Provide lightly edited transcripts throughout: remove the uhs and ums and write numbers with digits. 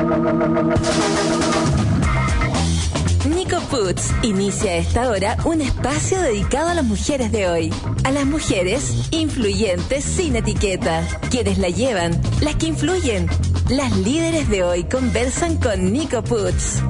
Nico Foods inicia a esta hora un espacio dedicado a las mujeres de hoy. A las mujeres influyentes sin etiqueta. Quienes la llevan, las que influyen. Las líderes de hoy conversan con Nico Foods.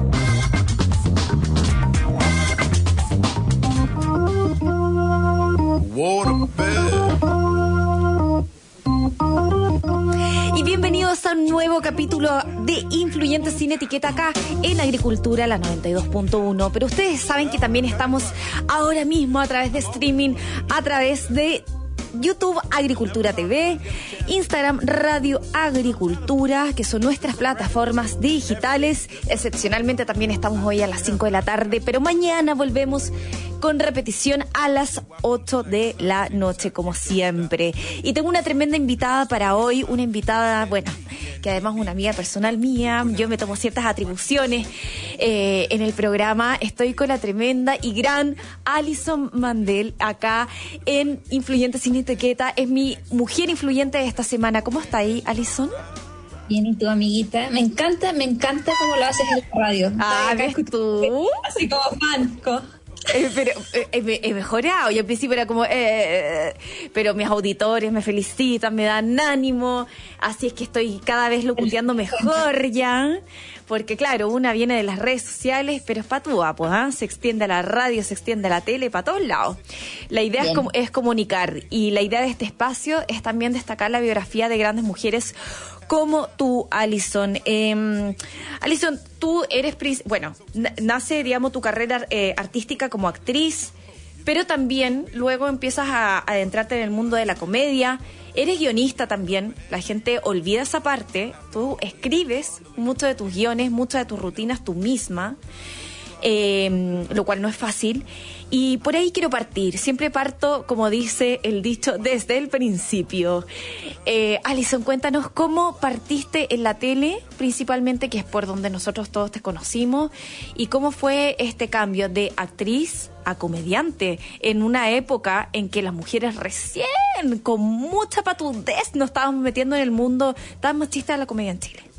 Y bienvenidos a un nuevo capítulo de Influyentes sin Etiqueta acá en Agricultura, la 92.1. Pero ustedes saben que también estamos ahora mismo a través de streaming, a través de YouTube Agricultura TV, Instagram Radio Agricultura, que son nuestras plataformas digitales. Excepcionalmente también estamos hoy a las 5 de la tarde, pero mañana volvemos con repetición a las 8 de la noche, como siempre. Y tengo una tremenda invitada para hoy, una invitada, bueno, que además es una amiga personal mía. Yo me tomo ciertas atribuciones en el programa. Estoy con la tremenda y gran Alison Mandel acá en Influyentes sin Etiqueta. Es mi mujer influyente de esta semana. ¿Cómo está ahí, Alison? Bien, ¿y tu amiguita? Me encanta cómo lo haces en la radio. ¿Ves tú? Así como fan. Pero he mejorado. Yo al principio era como pero mis auditores me felicitan, me dan ánimo. Así es que estoy cada vez locuteando mejor ya. Porque claro, una viene de las redes sociales, pero es patúa, pues, ¿eh? Se extiende a la radio, se extiende a la tele, para todos lados. La idea es comunicar, y la idea de este espacio es también destacar la biografía de grandes mujeres como tú, Alison. Alison, tú eres, nace, digamos, tu carrera artística como actriz, pero también luego empiezas a adentrarte en el mundo de la comedia. Eres guionista también, la gente olvida esa parte. Tú escribes muchos de tus guiones, muchas de tus rutinas tú misma, lo cual no es fácil. Y por ahí quiero partir. Siempre parto, como dice el dicho, desde el principio. Alison, cuéntanos cómo partiste en la tele, principalmente, que es por donde nosotros todos te conocimos, y cómo fue este cambio de actriz a comediante en una época en que las mujeres recién, con mucha patudez, nos estábamos metiendo en el mundo tan machista de la comedia en Chile.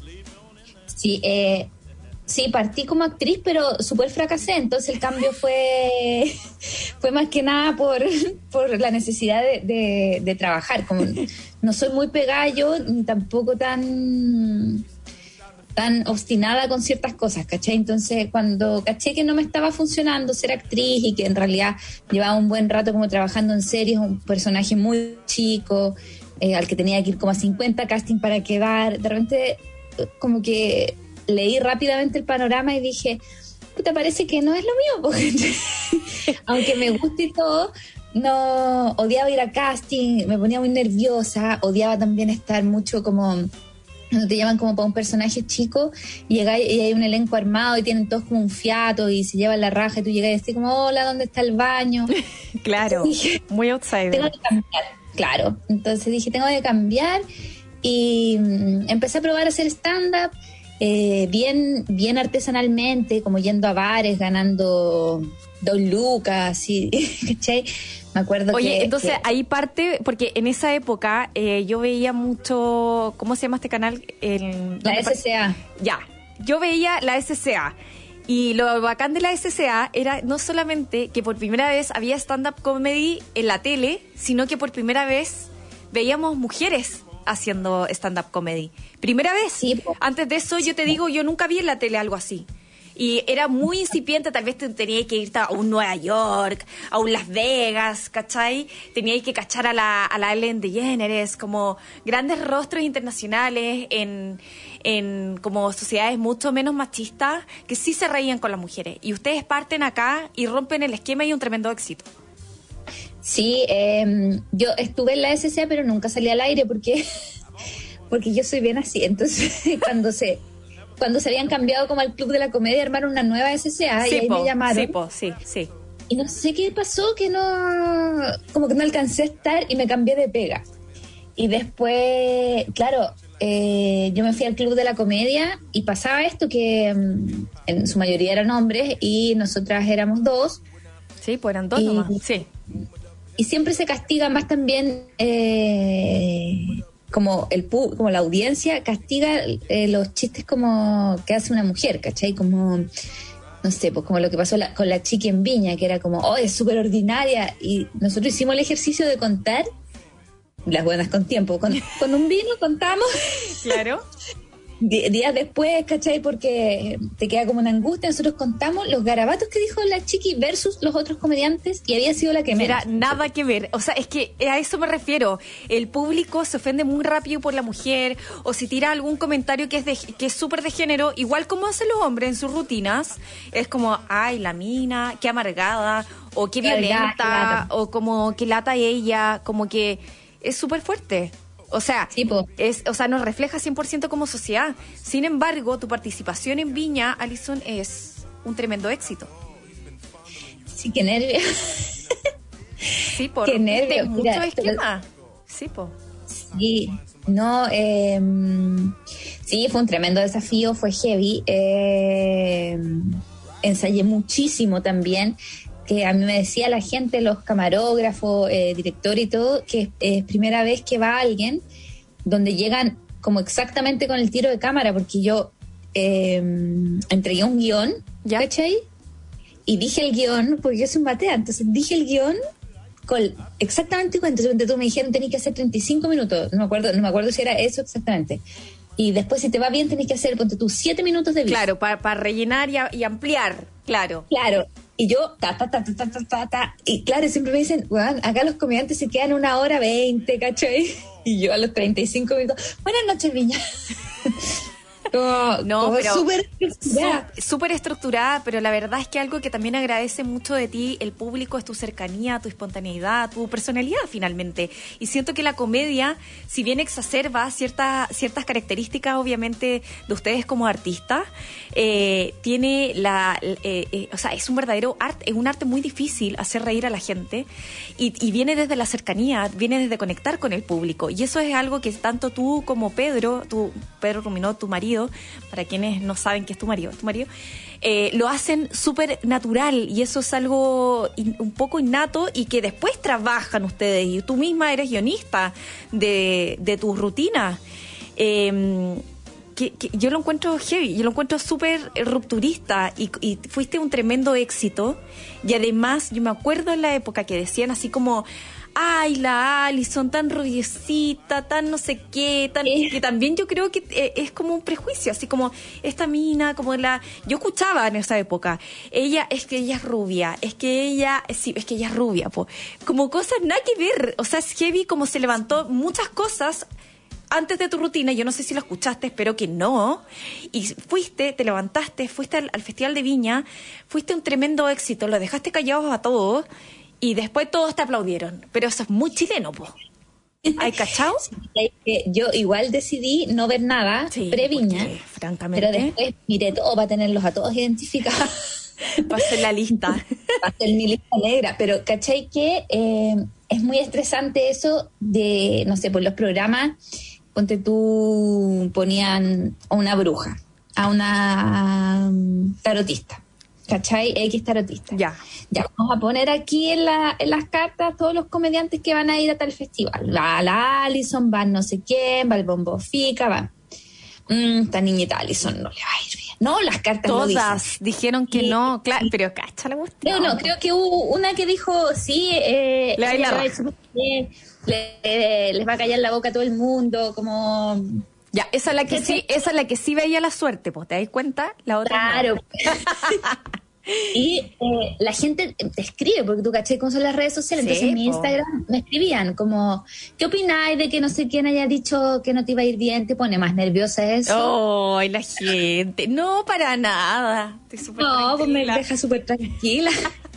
Sí, partí como actriz, pero súper fracasé. Entonces el cambio fue más que nada por la necesidad de trabajar. Como no soy muy pegada yo, ni tampoco tan obstinada con ciertas cosas, ¿cachai? Entonces cuando caché que no me estaba funcionando ser actriz y que en realidad llevaba un buen rato como trabajando en series, un personaje muy chico, al que tenía que ir como a 50 casting para quedar, de repente como que leí rápidamente el panorama y dije, puta, parece que no es lo mío, porque aunque me guste y todo, no, odiaba ir a casting, me ponía muy nerviosa, odiaba también estar mucho como cuando te llaman como para un personaje chico y llegáis y hay un elenco armado y tienen todos como un fiato y se llevan la raja y tú llegas y así como, hola, ¿dónde está el baño? Claro, dije, muy outsider. Tengo que cambiar, claro. Entonces dije, tengo que cambiar y empecé a probar a hacer stand-up, bien artesanalmente, como yendo a bares, ganando 2 lucas, así, ¿cachai? Me acuerdo. Oye, entonces ahí parte, porque en esa época yo veía mucho, ¿cómo se llama este canal? La SCA. Ya, yo veía la SCA. Y lo bacán de la SCA era no solamente que por primera vez había stand-up comedy en la tele, sino que por primera vez veíamos mujeres haciendo stand-up comedy. Primera vez. Sí, antes de eso, yo te digo, yo nunca vi en la tele algo así. Y era muy incipiente, tal vez tenías que irte a un Nueva York, a un Las Vegas, ¿cachai? Tenías que cachar a la Ellen DeGeneres, como grandes rostros internacionales en como sociedades mucho menos machistas, que sí se reían con las mujeres. Y ustedes parten acá y rompen el esquema y un tremendo éxito. Sí, yo estuve en la SCA, pero nunca salí al aire porque yo soy bien así. Entonces, cuando se habían cambiado como al Club de la Comedia, armaron una nueva SCA y ahí me llamaron. Sí. Y no sé qué pasó, que como que no alcancé a estar y me cambié de pega. Y después, claro, yo me fui al Club de la Comedia y pasaba esto que en su mayoría eran hombres y nosotras éramos 2. Sí, pues eran 2 nomás, sí. Y siempre se castiga más también como como la audiencia castiga los chistes como que hace una mujer, ¿cachai? Como, no sé, pues como lo que pasó con la chica en Viña, que era como, oh, es súper ordinaria. Y nosotros hicimos el ejercicio de contar las buenas con tiempo. Con un vino contamos. Claro. Días después, ¿cachai? Porque te queda como una angustia. Nosotros contamos los garabatos que dijo la chiqui versus los otros comediantes y había sido la que menos. Era nada que ver. O sea, es que a eso me refiero. El público se ofende muy rápido por la mujer, o si tira algún comentario que es súper de género, igual como hacen los hombres en sus rutinas. Es como, ay, la mina, qué amargada, o qué violenta, o como que lata ella, como que es súper fuerte. O sea, sí, nos refleja 100% como sociedad. Sin embargo, tu participación en Viña, Alison, es un tremendo éxito. Sí, qué nervios. Sí, por qué nervios. Muchos esquemas. Sí, po. Sí, no, sí, fue un tremendo desafío, fue heavy. Ensayé muchísimo también. Que a mí me decía la gente, los camarógrafos, director y todo, que es primera vez que va alguien donde llegan como exactamente con el tiro de cámara, porque yo entregué un guión, ¿cachai? Y dije el guión, porque yo soy un batea, entonces dije el guión con exactamente cuánto. Tú me dijeron tenés que hacer 35 minutos, no me acuerdo si era eso exactamente. Y después, si te va bien, tenés que hacer, ponte tú, 7 minutos de vida. Claro, para rellenar y ampliar, claro. Claro. Y yo, y claro, siempre me dicen, bueno, acá los comediantes se quedan 1:20, ¿cachai? Y yo a los 35 minutos, buenas noches, Viña. No, pero súper estructurada, pero la verdad es que algo que también agradece mucho de ti el público es tu cercanía, tu espontaneidad, tu personalidad finalmente. Y siento que la comedia, si bien exacerba ciertas características obviamente de ustedes como artistas, tiene o sea, es un verdadero arte, es un arte muy difícil hacer reír a la gente y viene desde la cercanía, viene desde conectar con el público. Y eso es algo que tanto tú como Pedro Ruminot, tu marido, para quienes no saben que es tu marido, lo hacen súper natural y eso es algo un poco innato y que después trabajan ustedes y tú misma eres guionista de tus rutinas. Que yo lo encuentro heavy, yo lo encuentro súper rupturista y fuiste un tremendo éxito y además yo me acuerdo en la época que decían así como ay, la Alison tan rubiecita, tan no sé qué, que también yo creo que es como un prejuicio, así como esta mina, como yo escuchaba en esa época, ella es rubia, es que ella es rubia, po. Como cosas nada que ver, o sea, es heavy como se levantó muchas cosas antes de tu rutina, yo no sé si lo escuchaste, espero que no, y te levantaste, fuiste al Festival de Viña, fuiste un tremendo éxito, lo dejaste callados a todos, y después todos te aplaudieron. Pero eso es muy chileno, po. ¿Hay cachao? Yo igual decidí no ver nada pre-Viña, francamente, pero después miré todo para tenerlos a todos identificados. Va a ser la lista. Va a ser mi lista negra. Pero ¿cachai que es muy estresante eso de, no sé, por los programas, ponte tú, ponían a una bruja, a una tarotista, ¿cachai? X tarotista. Ya vamos a poner aquí en las cartas todos los comediantes que van a ir a tal festival. Va la Alison, va no sé quién, va el Bombo Fica, va. Esta niñita Alison no le va a ir bien. No, las cartas todas no dicen. Dijeron que no, claro, pero cacha la cuestión. No, creo que hubo una que dijo, sí, le va a ir la raja. Les va a callar la boca a todo el mundo, como... Ya, esa es la que sí veía la suerte, pues, ¿te das cuenta? La otra claro. No. Y la gente te escribe, porque tú caché cómo son las redes sociales, Sí, entonces en mi Instagram me escribían como, ¿qué opináis de que no sé quién haya dicho que no te iba a ir bien? ¿Te pone más nerviosa eso? ¡Ay, la gente! No, para nada. Estoy súper No, pues me tranquila. deja súper tranquila.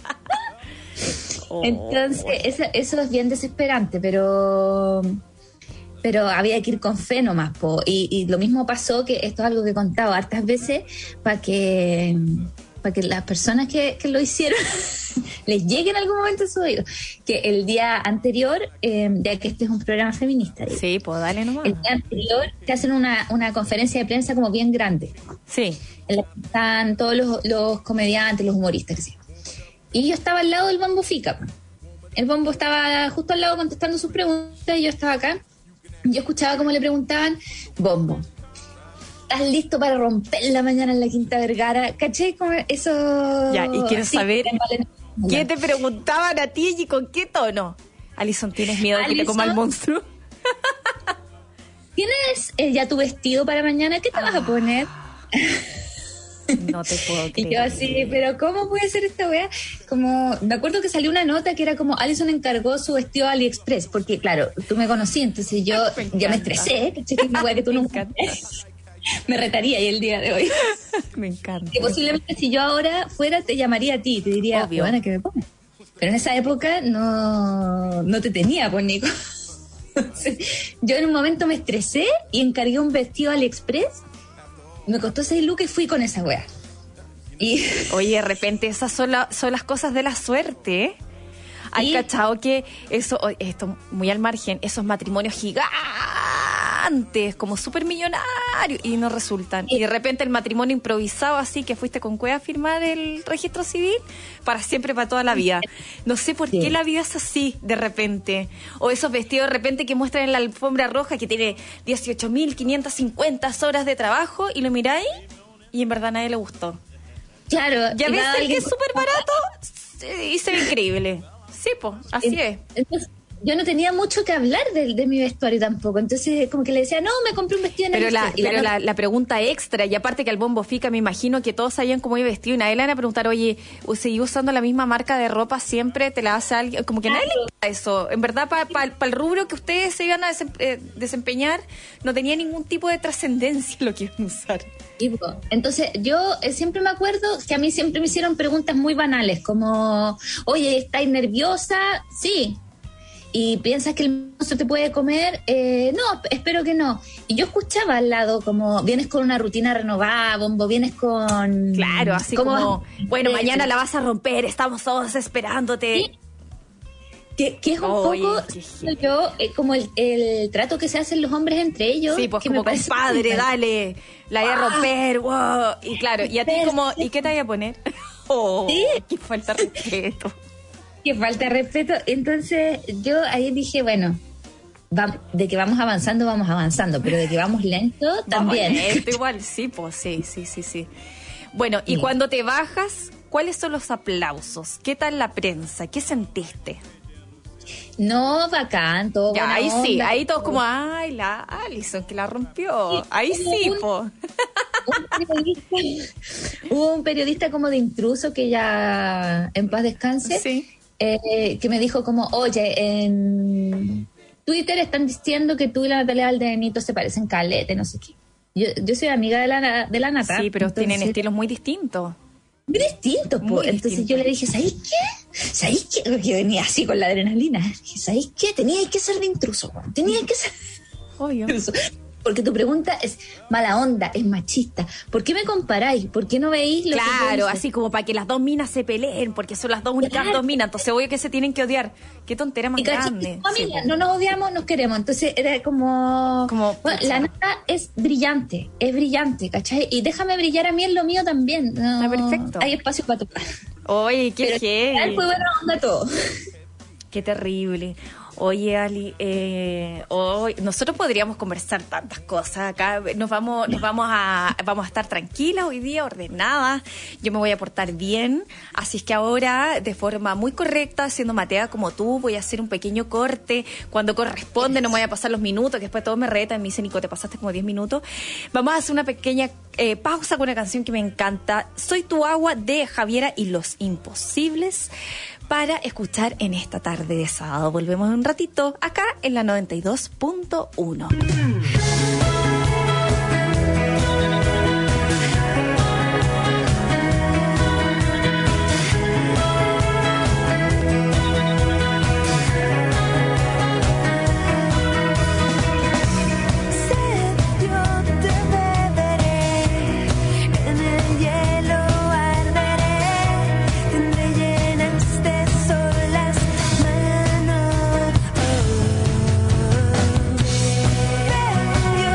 Entonces, eso es bien desesperante, pero había que ir con fe nomás, po. Y lo mismo pasó, que esto es algo que he contado hartas veces, para que las personas que lo hicieron les llegue en algún momento a su oído, que el día anterior, ya que este es un programa feminista, digo, Sí, pues dale nomás. el día anterior te hacen una conferencia de prensa como bien grande, Sí. en la que están todos los comediantes, los humoristas, que sea. Y yo estaba al lado del Bombo Fica. El Bombo estaba justo al lado contestando sus preguntas y yo estaba acá. yo escuchaba como le preguntaban, Bombo, ¿estás listo para romper la mañana en la Quinta Vergara? ¿Cachai? Como eso... Ya, y quiero saber, ¿qué te preguntaban a ti y con qué tono? Alison, ¿tienes miedo de que te coma el monstruo? ¿Tienes ya tu vestido para mañana? ¿Qué te vas a poner? No te puedo creer. Y yo así, pero ¿cómo puede ser esta weá? Como, me acuerdo que salió una nota que era como Alison encargó su vestido a AliExpress, porque claro, tú me conocí, entonces yo ya me estresé, ¿cachai? Que una weá que tú nunca... Me retaría ahí el día de hoy. Me encanta. Que posiblemente si yo ahora fuera te llamaría a ti, te diría, Joana, ¿qué me pones? Pero en esa época no te tenía, pues, Nico. Entonces, yo en un momento me estresé y encargué un vestido a AliExpress. Me costó 6 lucas y fui con esa wea. Y... Oye, de repente esas son las cosas de la suerte, ¿eh? ¿Hay cachado que esto muy al margen, esos matrimonios gigantes, como súper millonarios, y no resultan? Y de repente el matrimonio improvisado así, que fuiste con cueva a firmar el registro civil, para siempre, para toda la vida. No sé por qué la vida es así, de repente. O esos vestidos de repente que muestran en la alfombra roja, que tiene 18.550 horas de trabajo, y lo miráis, y en verdad a nadie le gustó. Claro. Ya ves el que es súper barato, y se ve increíble. Sí, pues, así es. Entonces, yo no tenía mucho que hablar de mi vestuario tampoco. Entonces, como que le decía, no, me compré un vestido en Pero la pregunta extra, y aparte que al Bombo Fica, me imagino que todos sabían cómo iba vestido, y nadie le van a preguntar, oye, ¿seguí usando la misma marca de ropa siempre? ¿Te la hace alguien? Como que nadie le importa eso. En verdad, para el rubro que ustedes se iban a desempeñar, no tenía ningún tipo de trascendencia lo que iban a usar. Entonces, yo siempre me acuerdo que a mí siempre me hicieron preguntas muy banales, como, oye, ¿estás nerviosa? Sí. ¿Y piensas que el monstruo te puede comer? No, espero que no. Y yo escuchaba al lado como, vienes con una rutina renovada, Bombo, vienes con... Claro, así como bueno, mañana la vas a romper, estamos todos esperándote. ¿Sí? Que es un poco, yo, como el trato que se hacen los hombres entre ellos. Sí, pues que como compadre, dale, la voy a romper, wow. Y claro, y a ti como, ¿y qué te voy a poner? ¿Sí? Qué falta de respeto. Qué falta de respeto. Entonces yo ahí dije, bueno, de que vamos avanzando, pero de que vamos lento también. Vamos lento igual, sí, pues sí. Bueno, y cuando te bajas, ¿cuáles son los aplausos? ¿Qué tal la prensa? ¿Qué sentiste? No, bacán, todo. Ya, ahí onda, sí, ahí todos como, ay, la Alison que la rompió. Sí, ahí sí, po. Hubo un periodista como de intruso que ya en paz descanse, sí. Que me dijo como, oye, en Twitter están diciendo que tú y la Natalia Valdenito se parecen calete, no sé qué. Yo soy amiga de la Nata. Sí, pero entonces, tienen estilos muy distintos. Muy distintos, pues. Entonces yo le dije, ¿sabéis qué? Porque yo venía así con la adrenalina. Dije, ¿sabéis qué? Teníais que ser de intruso, po. Teníais que ser... Obvio. Porque tu pregunta es mala onda, es machista. ¿Por qué me comparáis? ¿Por qué no veis lo que Claro, así como para que las dos minas se peleen, porque son las dos únicas dos minas, entonces obvio que se tienen que odiar. Qué tontera más grande. Familia, sí, no nos odiamos, nos queremos. Entonces era como bueno, la Nata es brillante, ¿cachai? Y déjame brillar a mí en lo mío también. No, perfecto. Hay espacio para tocar. Oye, qué heavy. Fue buena onda todo. Qué terrible. Oye, Ali, hoy nosotros podríamos conversar tantas cosas acá. Vamos a estar tranquilas hoy día, ordenadas. Yo me voy a portar bien, así es que ahora, de forma muy correcta, siendo Matea como tú, voy a hacer un pequeño corte cuando corresponde. No me voy a pasar los minutos, que después todos me retan, me dicen, Nico, te pasaste como 10 minutos. Vamos a hacer una pequeña pausa con una canción que me encanta, Soy tu agua, de Javiera y Los Imposibles, para escuchar en esta tarde de sábado. Volvemos en un ratito acá en la 92.1. Yo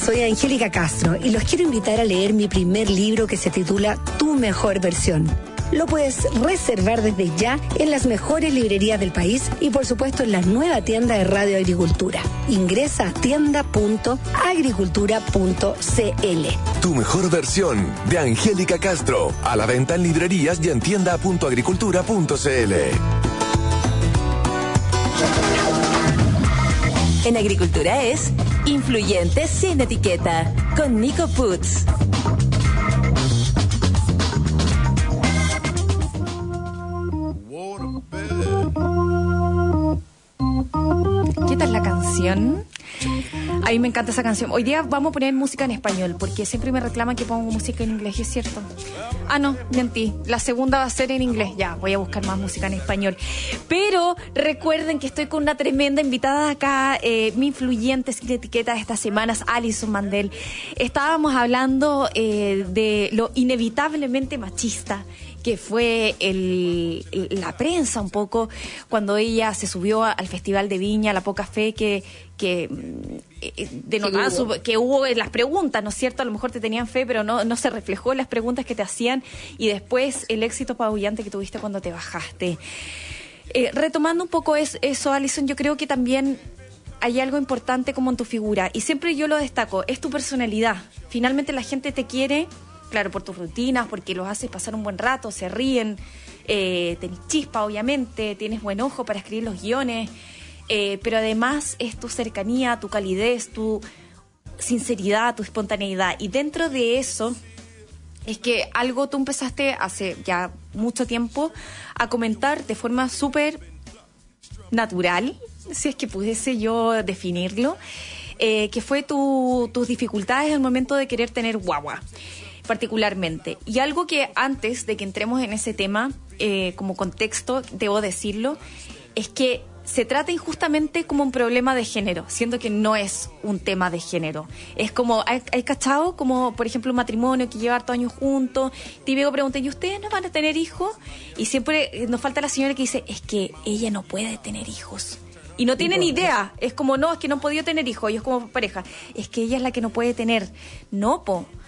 soy Angélica Castro y los quiero invitar a leer mi primer libro que se titula Tu Mejor Versión. Lo puedes reservar desde ya en las mejores librerías del país y por supuesto en la nueva tienda de Radio Agricultura. Ingresa a tienda.agricultura.cl. Tu Mejor Versión, de Angélica Castro, a la venta en librerías y en tienda.agricultura.cl. En Agricultura es Influyente sin etiqueta, con Nico Puts. ¿Qué tal la canción? A mí me encanta esa canción. Hoy día vamos a poner música en español, porque siempre me reclaman que pongo música en inglés, y es cierto. Ah, no, mentí. La segunda va a ser en inglés. Ya, voy a buscar más música en español. Pero recuerden que estoy con una tremenda invitada acá, mi influyente sin etiqueta de estas semanas, Alison Mandel. Estábamos hablando de lo inevitablemente machista que fue la prensa un poco cuando ella se subió al Festival de Viña, la poca fe que denotaba que hubo en las preguntas, ¿no es cierto? A lo mejor te tenían fe, pero no se reflejó en las preguntas que te hacían, y después el éxito apabullante que tuviste cuando te bajaste. Retomando un poco eso, Alison, yo creo que también hay algo importante como en tu figura, y siempre yo lo destaco, es tu personalidad. Finalmente la gente te quiere, claro, por tus rutinas, porque los haces pasar un buen rato, se ríen, tenés chispa, obviamente, tienes buen ojo para escribir los guiones, pero además es tu cercanía, tu calidez, tu sinceridad, tu espontaneidad. Y dentro de eso es que algo tú empezaste hace ya mucho tiempo a comentar de forma súper natural, si es que pudiese yo definirlo, que fue tus dificultades en el momento de querer tener guagua, particularmente. Y algo que antes de que entremos en ese tema, como contexto, debo decirlo, es que se trata injustamente como un problema de género, siendo que no es un tema de género. Es como, ¿hay cachado? Como, por ejemplo, un matrimonio que lleva hartos años juntos, típico pregunta, ¿y ustedes no van a tener hijos? Y siempre nos falta la señora que dice, es que ella no puede tener hijos. Y no tienen idea, es como, no, es que no han podido tener hijos, ellos como pareja, es que ella es la que no puede tener. No,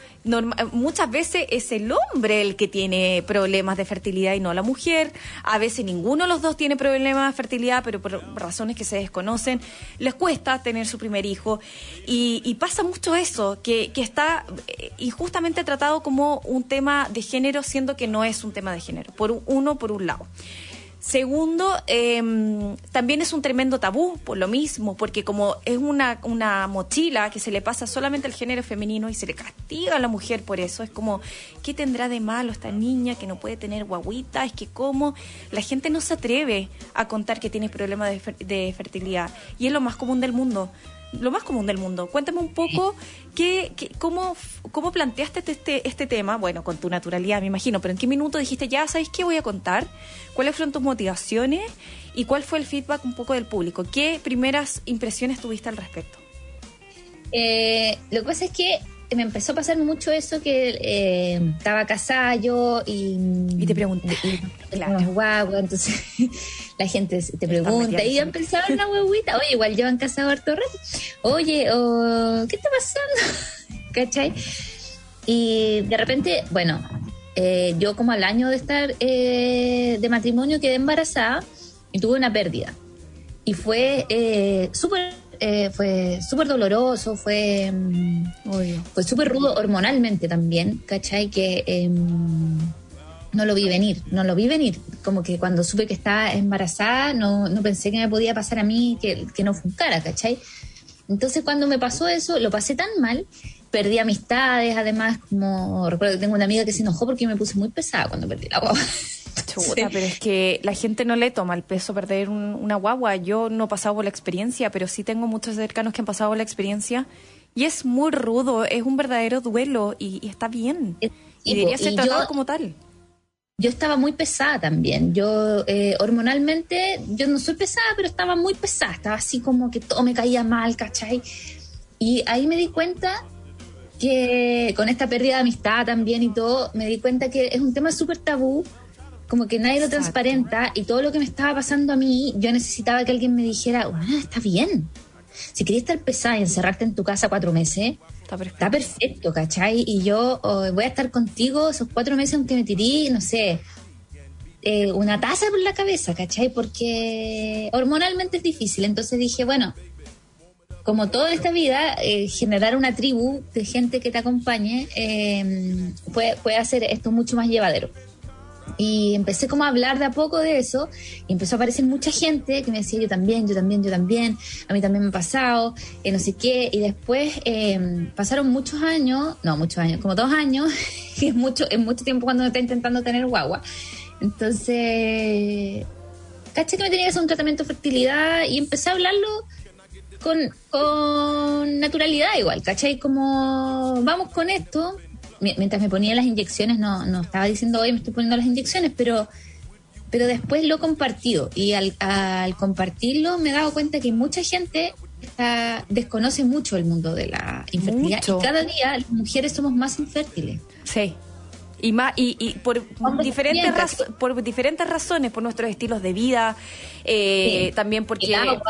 muchas veces es el hombre el que tiene problemas de fertilidad y no la mujer. A veces ninguno de los dos tiene problemas de fertilidad, pero por razones que se desconocen les cuesta tener su primer hijo, y pasa mucho eso, que está injustamente tratado como un tema de género, siendo que no es un tema de género, por un lado. Segundo, también es un tremendo tabú por lo mismo, porque como es una mochila que se le pasa solamente al género femenino y se le castiga a la mujer por eso, es como, ¿qué tendrá de malo esta niña que no puede tener guaguita? Es que como la gente no se atreve a contar que tiene problemas de fertilidad, y es lo más común del mundo. Lo más común del mundo. Cuéntame un poco cómo planteaste este tema, bueno, con tu naturalidad, me imagino, pero ¿en qué minuto dijiste, ya sabes qué voy a contar? ¿Cuáles fueron tus motivaciones? ¿Y cuál fue el feedback un poco del público? ¿Qué primeras impresiones tuviste al respecto? Lo que pasa es que me empezó a pasar mucho eso, que estaba casada yo y te pregunté, claro, guagua, entonces la gente te pregunta y ya pensaba en la huevita, oye, igual llevan casado harto rato, oye, ¿qué está pasando? ¿Cachai? Y de repente, bueno, yo como al año de estar de matrimonio quedé embarazada y tuve una pérdida, y fue súper doloroso, fue súper rudo hormonalmente también, ¿cachai? Que no lo vi venir, como que cuando supe que estaba embarazada no pensé que me podía pasar a mí que no funcara, ¿cachai? Entonces cuando me pasó eso, lo pasé tan mal, perdí amistades, además, como recuerdo que tengo una amiga que se enojó porque me puse muy pesada cuando perdí la guagua. Chuta, sí. Pero es que la gente no le toma el peso perder una guagua. Yo no he pasado por la experiencia, pero sí tengo muchos cercanos que han pasado por la experiencia, y es muy rudo, es un verdadero duelo, y está bien, y debería ser tratado como tal. Yo estaba muy pesada también. Yo hormonalmente, yo no soy pesada, pero estaba muy pesada. Estaba así como que todo me caía mal, ¿cachai? Y ahí me di cuenta que con esta pérdida de amistad también y todo, me di cuenta que es un tema súper tabú, como que nadie lo transparenta, y todo lo que me estaba pasando a mí, yo necesitaba que alguien me dijera, bueno, está bien. Si querías estar pesada y encerrarte en tu casa 4 meses, Está perfecto, ¿cachai? Y yo voy a estar contigo esos 4 meses aunque me tiré, no sé, una taza por la cabeza, ¿cachai? Porque hormonalmente es difícil. Entonces dije, bueno, como todo en esta vida, generar una tribu de gente que te acompañe puede hacer esto mucho más llevadero. Y empecé como a hablar de a poco de eso, y empezó a aparecer mucha gente que me decía yo también, a mí también me ha pasado, no sé qué, y después pasaron muchos años, como 2 años, que es mucho tiempo cuando uno está intentando tener guagua. Entonces, caché que me tenía que hacer un tratamiento de fertilidad y empecé a hablarlo con naturalidad igual, ¿cachai? Como, vamos con esto. Mientras me ponía las inyecciones, no estaba diciendo hoy me estoy poniendo las inyecciones, pero después lo he compartido, y al compartirlo me he dado cuenta que mucha gente desconoce mucho el mundo de la infertilidad, y cada día las mujeres somos más infértiles. Sí. Y más y por diferentes razones, por nuestros estilos de vida, sí. También porque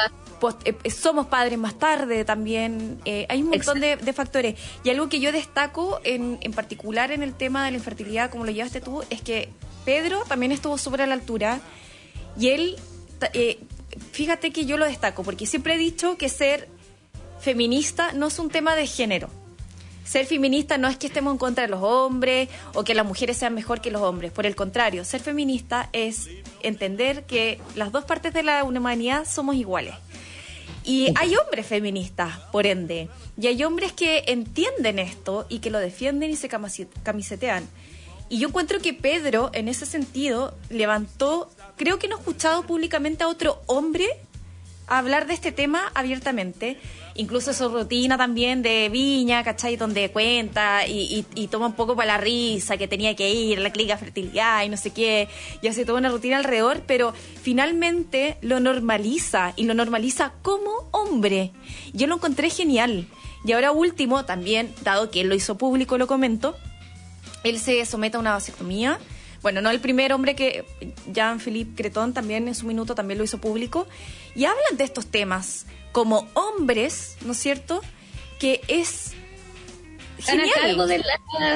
somos padres más tarde también, hay un montón de factores. Y algo que yo destaco en particular en el tema de la infertilidad, como lo llevaste tú, es que Pedro también estuvo súper a la altura, y él, fíjate que yo lo destaco porque siempre he dicho que ser feminista no es un tema de género. Ser feminista no es que estemos en contra de los hombres o que las mujeres sean mejor que los hombres. Por el contrario, ser feminista es entender que las dos partes de la humanidad somos iguales. Y hay hombres feministas, por ende. Y hay hombres que entienden esto y que lo defienden y se camisetean. Y yo encuentro que Pedro, en ese sentido, levantó... Creo que no he escuchado públicamente a otro hombre a hablar de este tema abiertamente. Incluso su rutina también de Viña, ¿cachai? Donde cuenta y toma un poco para la risa, que tenía que ir a la clínica de fertilidad y no sé qué, y hace toda una rutina alrededor, pero finalmente lo normaliza, y lo normaliza como hombre. Yo lo encontré genial. Y ahora último, también, dado que él lo hizo público, lo comento, él se somete a una vasectomía. Bueno, no el primer hombre, que Jean-Philippe Creton también en su minuto también lo hizo público, y hablan de estos temas como hombres, ¿no es cierto? Que es genial. A cargo de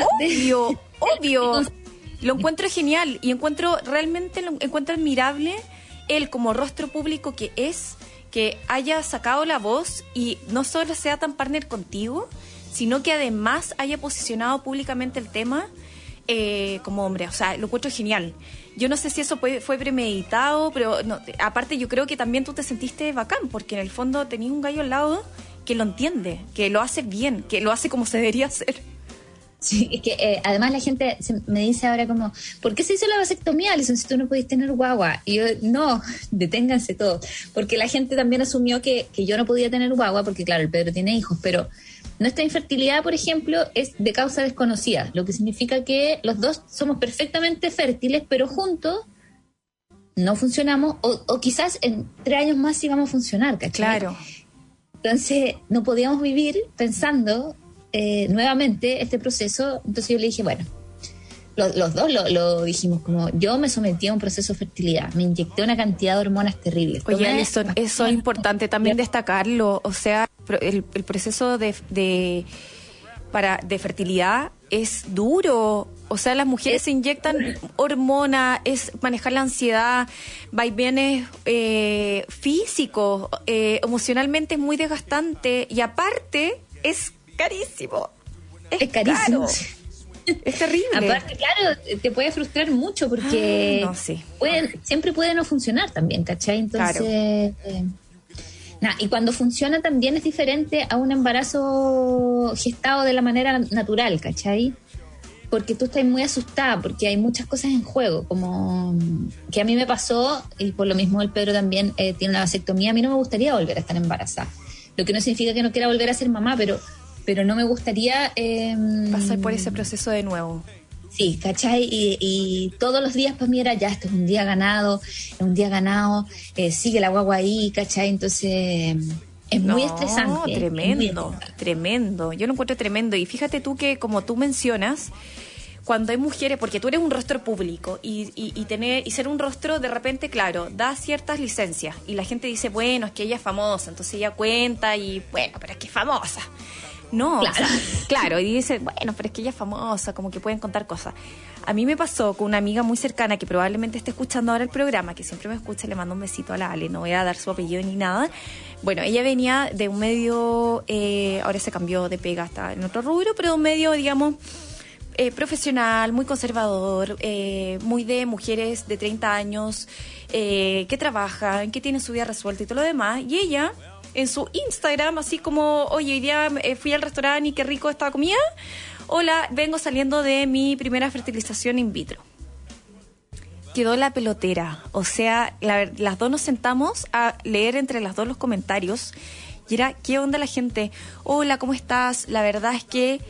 obvio. Lo encuentro genial, y realmente lo encuentro admirable él como rostro público que es, que haya sacado la voz y no solo sea tan partner contigo, sino que además haya posicionado públicamente el tema como hombre. O sea, lo encuentro genial. Yo no sé si eso fue premeditado, pero no, aparte yo creo que también tú te sentiste bacán, porque en el fondo tenías un gallo al lado que lo entiende, que lo hace bien, que lo hace como se debería hacer. Sí, es que además la gente me dice ahora como, ¿por qué se hizo la vasectomía, Alison, si tú no podías tener guagua? Y yo, no, deténganse todos, porque la gente también asumió que yo no podía tener guagua, porque claro, el Pedro tiene hijos, pero nuestra infertilidad, por ejemplo, es de causa desconocida, lo que significa que los dos somos perfectamente fértiles, pero juntos no funcionamos, o quizás en 3 años más sí vamos a funcionar, ¿cachai? Claro. Entonces no podíamos vivir pensando nuevamente este proceso. Entonces yo le dije, bueno, los dos lo dijimos, como yo me sometí a un proceso de fertilidad, me inyecté una cantidad de hormonas terribles. Oye, Alison, eso es importante también destacarlo, o sea, el proceso de fertilidad es duro. O sea, las mujeres se inyectan hormonas, es manejar la ansiedad, vaivenes físicos, emocionalmente es muy desgastante, y aparte es carísimo. Es carísimo. Caro. Es terrible. Aparte, claro, te puede frustrar mucho porque siempre puede no funcionar también, ¿cachai? Entonces, y cuando funciona también es diferente a un embarazo gestado de la manera natural, ¿cachai? Porque tú estás muy asustada, porque hay muchas cosas en juego, como que a mí me pasó, y por lo mismo el Pedro también tiene una vasectomía. A mí no me gustaría volver a estar embarazada, lo que no significa que no quiera volver a ser mamá, pero no me gustaría pasar por ese proceso de nuevo. Sí, ¿cachai? Y todos los días para mí era, ya, esto es un día ganado, sigue la guagua ahí, ¿cachai? Entonces es muy estresante. Tremendo. Yo lo encuentro tremendo. Y fíjate tú que, como tú mencionas, cuando hay mujeres, porque tú eres un rostro público y ser un rostro, de repente, claro, da ciertas licencias, y la gente dice, bueno, es que ella es famosa, entonces ella cuenta, y bueno, pero es que es famosa. No, Claro. o sea, claro, y dice, bueno, pero es que ella es famosa, como que pueden contar cosas. A mí me pasó con una amiga muy cercana que probablemente esté escuchando ahora el programa, que siempre me escucha, le mando un besito a la Ale, no voy a dar su apellido ni nada. Bueno, ella venía de un medio, ahora se cambió de pega, está en otro rubro, pero de un medio, digamos, profesional, muy conservador, muy de mujeres de 30 años, que trabajan, que tienen su vida resuelta y todo lo demás. Y ella, en su Instagram, así como, oye, hoy día fui al restaurante y qué rico esta comida. Hola, vengo saliendo de mi primera fertilización in vitro. Quedó la pelotera. O sea, las dos nos sentamos a leer entre las dos los comentarios. Y era, ¿qué onda la gente? Hola, ¿cómo estás? La verdad es que...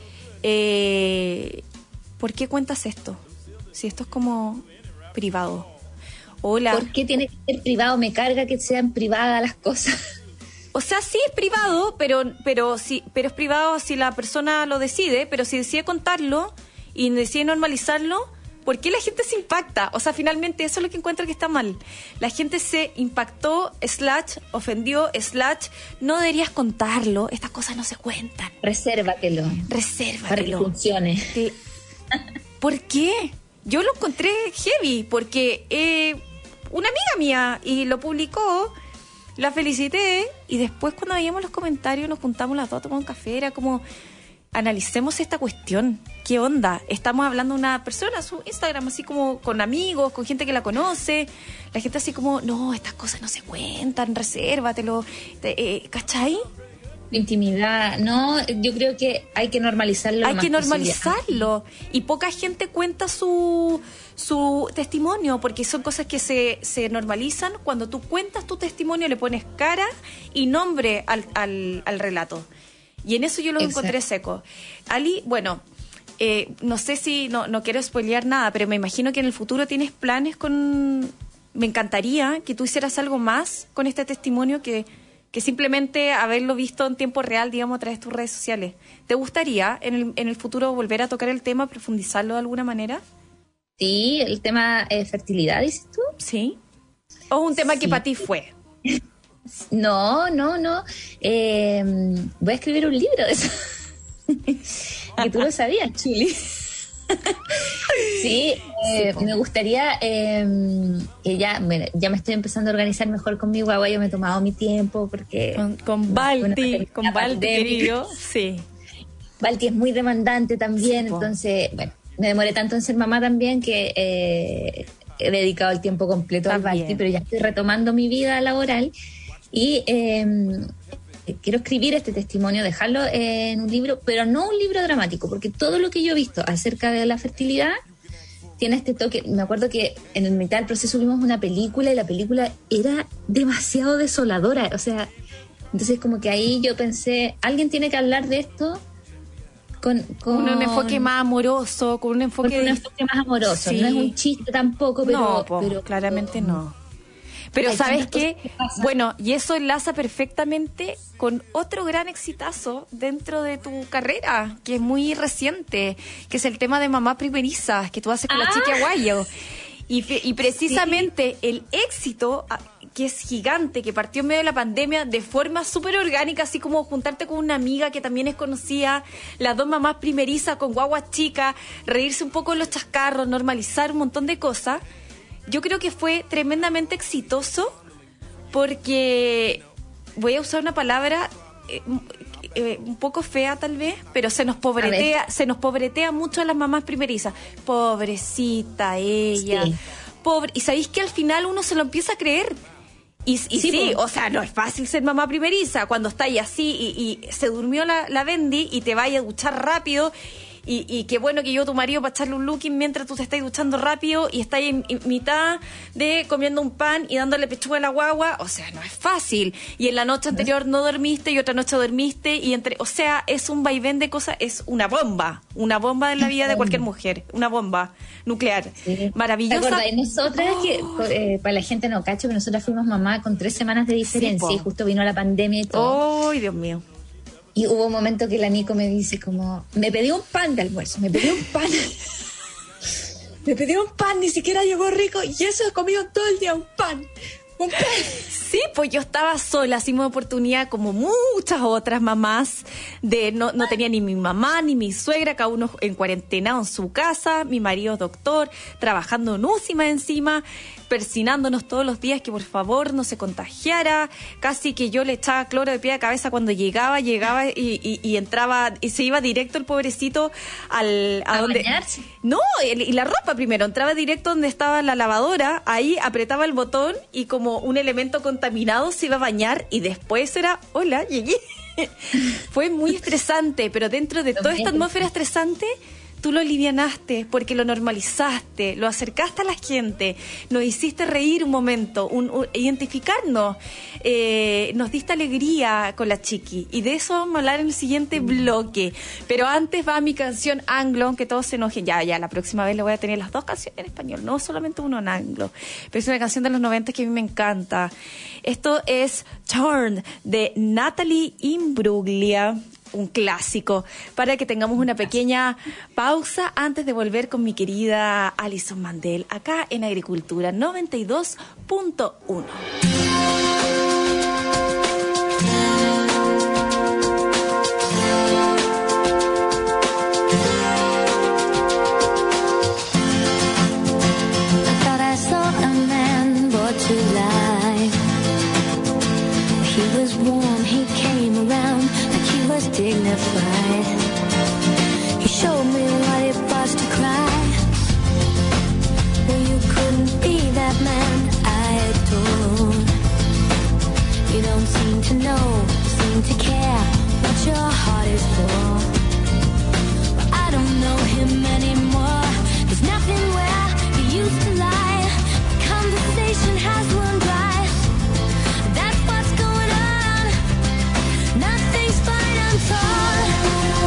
¿por qué cuentas esto? Si esto es como privado. Hola. ¿Por qué tiene que ser privado? Me carga que sean privadas las cosas. O sea, sí es privado, pero es privado si la persona lo decide, pero si decide contarlo y decide normalizarlo, ¿por qué la gente se impacta? O sea, finalmente eso es lo que encuentro que está mal. La gente se impactó, / ofendió, / no deberías contarlo, estas cosas no se cuentan. Resérvatelo. Para que funcione. ¿Por qué? Yo lo encontré heavy, porque una amiga mía y lo publicó, la felicité, y después cuando veíamos los comentarios nos juntamos las dos a tomar un café, era como, analicemos esta cuestión, ¿qué onda? Estamos hablando de una persona, su Instagram, así como con amigos, con gente que la conoce, la gente así como, no, estas cosas no se cuentan, resérvatelo, ¿cachai? Intimidad, no, yo creo que hay que normalizarlo. Hay que normalizarlo. Y poca gente cuenta su testimonio, porque son cosas que se normalizan. Cuando tú cuentas tu testimonio, le pones cara y nombre al relato. Y en eso yo los encontré secos. Ali, bueno, no sé si, no quiero spoilear nada, pero me imagino que en el futuro tienes planes con... Me encantaría que tú hicieras algo más con este testimonio que simplemente haberlo visto en tiempo real, digamos, a través de tus redes sociales. ¿Te gustaría en el futuro volver a tocar el tema, profundizarlo de alguna manera? Sí, el tema fertilidad, ¿dices tú? Sí. ¿O un tema que para ti fue? No. Voy a escribir un libro de eso. Que tú lo sabías, Chuli. Sí, me gustaría que ya me estoy empezando a organizar mejor con mi guagua. Yo me he tomado mi tiempo porque... Con Balti, querido. Sí. Balti es muy demandante también, sí, entonces, bueno, me demoré tanto en ser mamá también que he dedicado el tiempo completo al Balti, pero ya estoy retomando mi vida laboral y... quiero escribir este testimonio, dejarlo en un libro, pero no un libro dramático, porque todo lo que yo he visto acerca de la fertilidad tiene este toque. Me acuerdo que en el mitad del proceso vimos una película y la película era demasiado desoladora, o sea, entonces como que ahí yo pensé, alguien tiene que hablar de esto con un enfoque más amoroso, con un enfoque más amoroso, sí. No es un chiste tampoco, pero... pero claramente no. Pero ¿sabes qué? Bueno, y eso enlaza perfectamente con otro gran exitazo dentro de tu carrera, que es muy reciente, que es el tema de mamá primeriza, que tú haces con la Chiqui Aguayo. Y precisamente sí, el éxito, que es gigante, que partió en medio de la pandemia de forma súper orgánica, así como juntarte con una amiga que también es conocida, las dos mamás primerizas con guaguas chicas, reírse un poco de los chascarros, normalizar un montón de cosas. Yo creo que fue tremendamente exitoso porque, voy a usar una palabra un poco fea tal vez, pero se nos pobretea mucho a las mamás primerizas. Pobrecita ella, sí. Pobre. Y sabéis que al final uno se lo empieza a creer. Y sí, o sea, no es fácil ser mamá primeriza cuando está ahí así y se durmió la Bendy y te vaya a duchar rápido. Y qué bueno que yo tu marido para echarle un looking mientras tú te estás duchando rápido y estás en mitad de comiendo un pan y dándole pechuga a la guagua. O sea, no es fácil. Y en la noche anterior no dormiste y otra noche dormiste o sea, es un vaivén de cosas, es una bomba en la vida de cualquier mujer, una bomba nuclear. Sí. Maravillosa. ¿Te acordás? Y nosotras, que para la gente no cacho, que nosotras fuimos mamá con 3 semanas de diferencia, sí, y justo vino la pandemia y todo. ¡Ay, Dios mío! Y hubo un momento que la Nico me dice como, me pedí un pan de almuerzo, me pedí un pan, ni siquiera llegó rico, y eso he comido todo el día, un pan. Sí, pues yo estaba sola, sin oportunidad como muchas otras mamás, no tenía ni mi mamá ni mi suegra, cada uno en cuarentena en su casa, mi marido doctor, trabajando en UCI más encima, persinándonos todos los días que por favor no se contagiara, casi que yo le echaba cloro de pie a cabeza cuando llegaba y entraba, y se iba directo el pobrecito ¿A donde bañarse? No, y la ropa primero, entraba directo donde estaba la lavadora, ahí apretaba el botón y como un elemento contaminado se iba a bañar y después era, hola, llegué. Fue muy estresante, pero dentro de toda esta atmósfera estresante, tú lo alivianaste porque lo normalizaste, lo acercaste a la gente, nos hiciste reír un momento, identificarnos, nos diste alegría con la chiqui. Y de eso vamos a hablar en el siguiente bloque. Pero antes va mi canción anglo, aunque todos se enojen. Ya, la próxima vez le voy a tener las dos canciones en español, no solamente uno en anglo. Pero es una canción de los 90 que a mí me encanta. Esto es Turn, de Natalie Imbruglia. Un clásico, para que tengamos una pequeña pausa antes de volver con mi querida Alison Mandel, acá en Agricultura 92.1. Dignified. He showed me what it was to cry. Well, you couldn't be that man I adored. You don't seem to know, seem to care what your heart is for. But I don't know him anymore. There's nothing where he used to lie. The conversation has run dry. That's what's going on. Nothing's fine, I'm torn.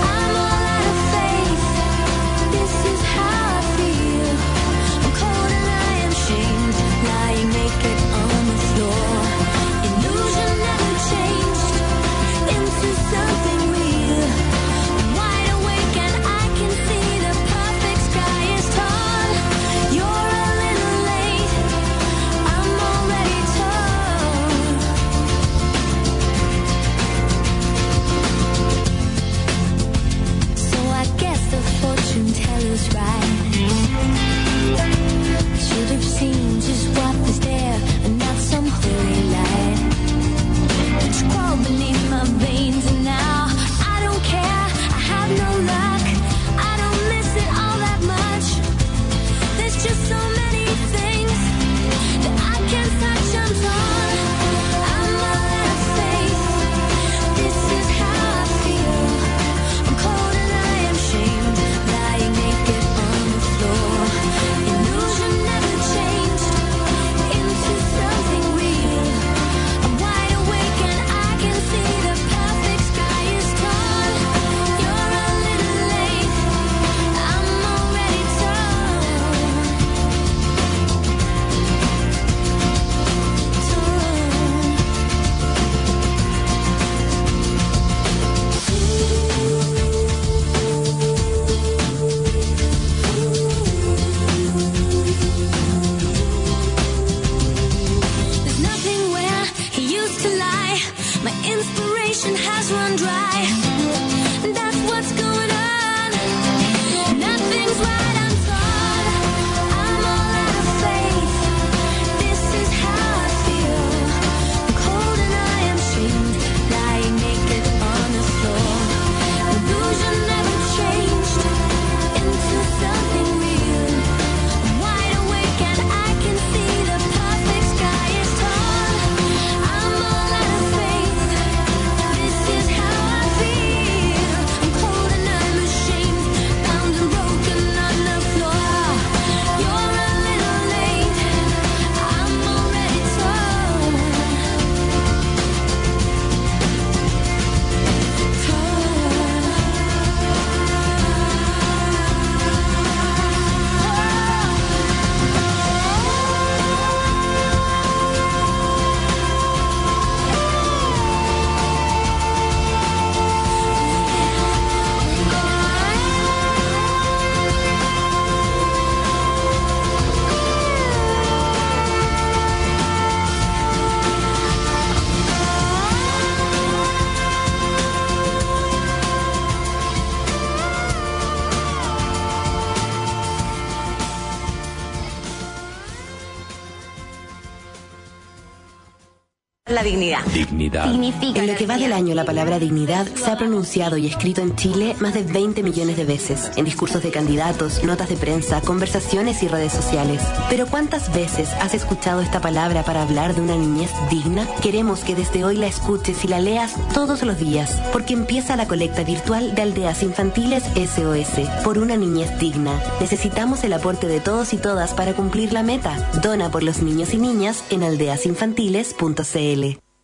La dignidad. Dignidad. Significa En lo que va del año, la palabra dignidad se ha pronunciado y escrito en Chile más de 20 millones de veces, en discursos de candidatos, notas de prensa, conversaciones y redes sociales. Pero ¿cuántas veces has escuchado esta palabra para hablar de una niñez digna? Queremos que desde hoy la escuches y la leas todos los días, porque empieza la colecta virtual de Aldeas Infantiles SOS, por una niñez digna. Necesitamos el aporte de todos y todas para cumplir la meta. Dona por los niños y niñas en aldeasinfantiles.cl.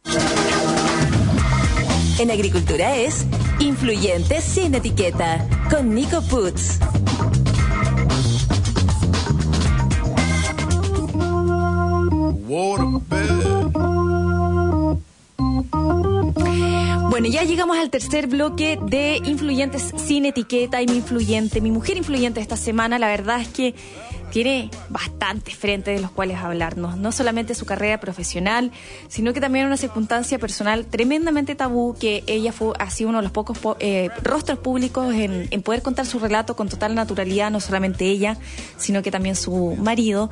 En agricultura es Influyente sin etiqueta, con Nico Puts. Bueno, ya llegamos al tercer bloque de Influyentes sin etiqueta y mi mujer influyente esta semana, la verdad es que tiene bastantes frentes de los cuales hablarnos, no solamente su carrera profesional, sino que también una circunstancia personal tremendamente tabú, que ella ha sido uno de los pocos rostros públicos en poder contar su relato con total naturalidad, no solamente ella, sino que también su marido.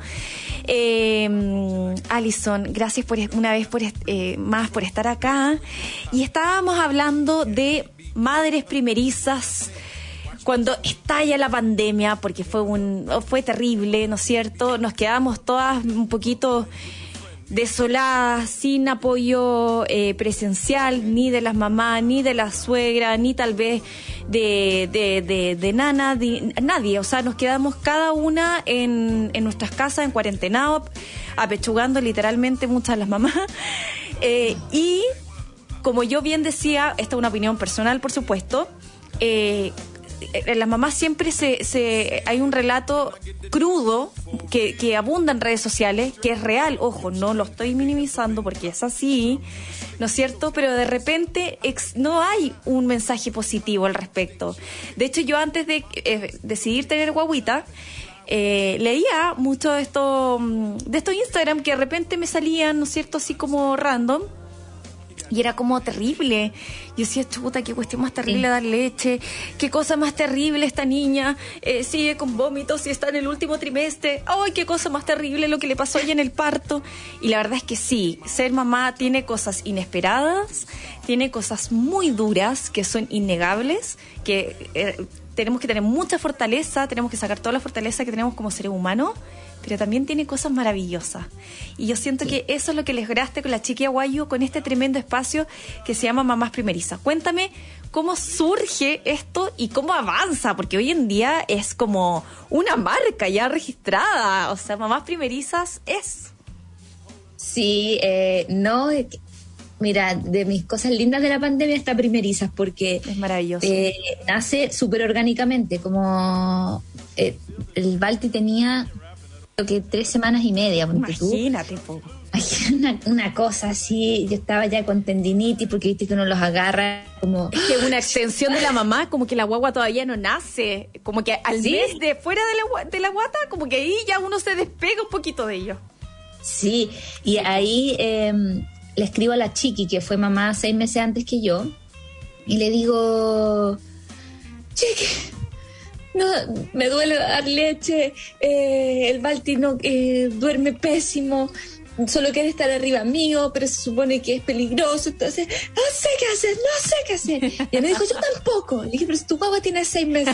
Alison, gracias una vez más por estar acá. Y estábamos hablando de madres primerizas cuando estalla la pandemia, porque fue terrible, ¿no es cierto? Nos quedamos todas un poquito desoladas, sin apoyo presencial, ni de las mamás, ni de la suegra, ni tal vez de nana, nadie. O sea, nos quedamos cada una en nuestras casas, en cuarentenado, apechugando literalmente muchas de las mamás. Y como yo bien decía, esta es una opinión personal, por supuesto, las mamás siempre hay un relato crudo que abunda en redes sociales, que es real, ojo, no lo estoy minimizando porque es así, ¿no es cierto? Pero de repente no hay un mensaje positivo al respecto. De hecho, yo antes de decidir tener guagüita, leía mucho de estos Instagram que de repente me salían, ¿no es cierto?, así como random. Y era como terrible. Yo decía, chuta, qué cuestión más terrible dar leche. Qué cosa más terrible esta niña. Sigue con vómitos y está en el último trimestre. Ay, qué cosa más terrible lo que le pasó ella en el parto. Y la verdad es que sí, ser mamá tiene cosas inesperadas, tiene cosas muy duras que son innegables, que tenemos que tener mucha fortaleza, tenemos que sacar toda la fortaleza que tenemos como seres humanos, pero también tiene cosas maravillosas. Y yo siento que eso es lo que lograste con la Chiqui Aguayo, con este tremendo espacio que se llama Mamás Primerizas. Cuéntame cómo surge esto y cómo avanza, porque hoy en día es como una marca ya registrada. O sea, Mamás Primerizas es... Sí, no... Mira, de mis cosas lindas de la pandemia está Primerizas, porque es maravilloso. Nace súper orgánicamente, como el Balti tenía creo que 3 semanas y media. Imagínate, po. Una cosa así, yo estaba ya con tendinitis, porque viste que uno los agarra como... Es que una extensión de la mamá, como que la guagua todavía no nace, como que al mes de fuera de la guata, como que ahí ya uno se despega un poquito de ello. Sí, y ahí... le escribo a la Chiqui, que fue mamá 6 meses antes que yo, y le digo, Chiqui, no, me duele dar leche, el Balti no duerme pésimo, solo quiere estar arriba mío, pero se supone que es peligroso, entonces no sé qué hacer. Y él me dijo, yo tampoco. Le dije, pero si tu guagua tiene 6 meses,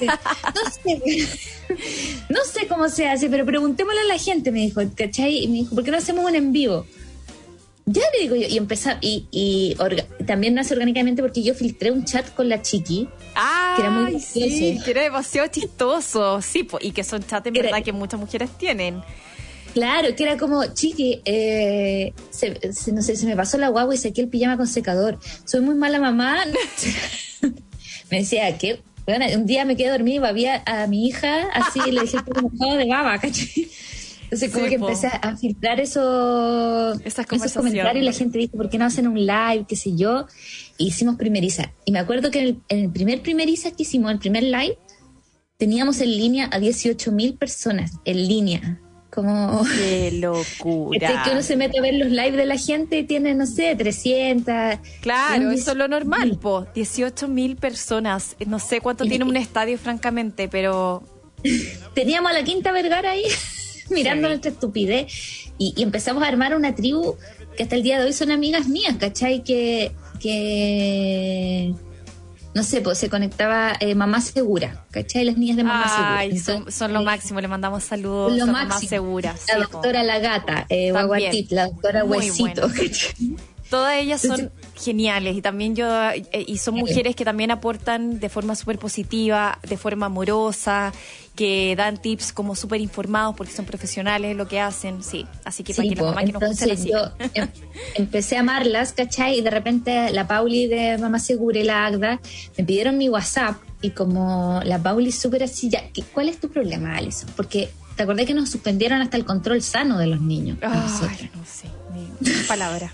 no sé cómo se hace, pero preguntémosle a la gente, me dijo, ¿cachai? Y me dijo, ¿por qué no hacemos un en vivo? Ya le digo yo, y empezó, y también nace orgánicamente porque yo filtré un chat con la Chiqui, que era muy gracioso. Sí, que era demasiado chistoso, sí, y que son chats en verdad que muchas mujeres tienen. Claro, que era como, Chiqui, no sé, se me pasó la guagua y saqué el pijama con secador. Soy muy mala mamá. Me decía, ¿qué? Bueno, un día me quedé dormida y babía a mi hija, así le dije, estoy mojado de baba, ¿cachai? Entonces como que empecé a filtrar esos comentarios, y la gente dijo, ¿por qué no hacen un live? Qué sé yo. E hicimos Primeriza. Y me acuerdo que en el primer Primeriza que hicimos, el primer live, teníamos en línea a 18,000 personas, en línea. Como... ¡Qué locura! Que uno se mete a ver los lives de la gente y tiene, no sé, 300. Claro, eso es lo normal, 18,000 personas. No sé cuánto tiene un estadio, francamente, pero... Teníamos a la Quinta Vergara ahí... mirando nuestra estupidez y empezamos a armar una tribu hasta el día de hoy son amigas mías, ¿cachai? Que no sé, pues se conectaba Mamá Segura, ¿cachai? Las niñas de Mamá Segura. Entonces, son lo máximo, le mandamos saludos a Mamá Segura. La doctora La Gata, Guaguatit, la doctora Huesito. Bueno. Todas ellas son geniales y también y son mujeres que también aportan de forma súper positiva, de forma amorosa, que dan tips como súper informados porque son profesionales en lo que hacen, sí. Así que para que la mamá que nos escucha la siga. Yo empecé a amarlas, ¿cachai? Y de repente la Pauli de Mamá Segura y la Agda me pidieron mi WhatsApp y como la Pauli súper así, ya, ¿cuál es tu problema, Alison? Porque te acordé que nos suspendieron hasta el control sano de los niños. Ay, no sé, ni palabra.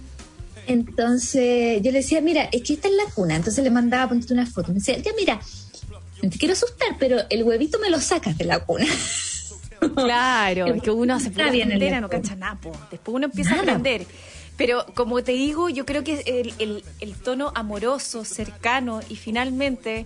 Entonces yo le decía, mira, es que esta es la cuna. Entonces le mandaba, ponte una foto. Me decía, ya mira, no te quiero asustar, pero el huevito me lo sacas de la cuna. Claro, es que uno hace pura tontera, no cacha napo. Después uno empieza a aprender. Pero como te digo, yo creo que el tono amoroso, cercano y finalmente,